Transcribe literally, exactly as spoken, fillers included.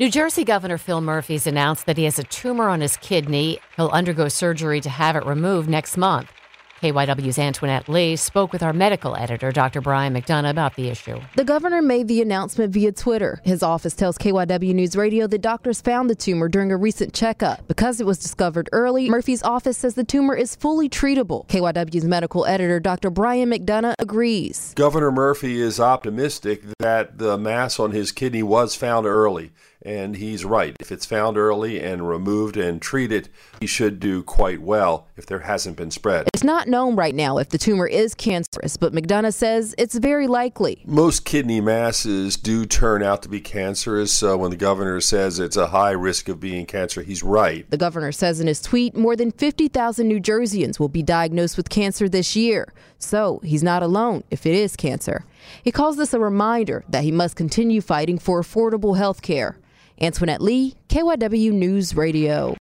New Jersey Governor Phil Murphy's announced that he has a tumor on his kidney. He'll undergo surgery to have it removed next month. K Y W's Antoinette Lee spoke with our medical editor, Doctor Brian McDonough, about the issue. The governor made the announcement via Twitter. His office tells K Y W News Radio that doctors found the tumor during a recent checkup. Because it was discovered early, Murphy's office says the tumor is fully treatable. K Y W's medical editor, Doctor Brian McDonough, agrees. Governor Murphy is optimistic that the mass on his kidney was found early. And he's right. If it's found early and removed and treated, he should do quite well if there hasn't been spread. It's not known right now if the tumor is cancerous, but McDonough says it's very likely. Most kidney masses do turn out to be cancerous. So when the governor says it's a high risk of being cancer, he's right. The governor says in his tweet more than fifty thousand New Jerseyans will be diagnosed with cancer this year. So he's not alone if it is cancer. He calls this a reminder that he must continue fighting for affordable health care. Antoinette Lee, K Y W News Radio.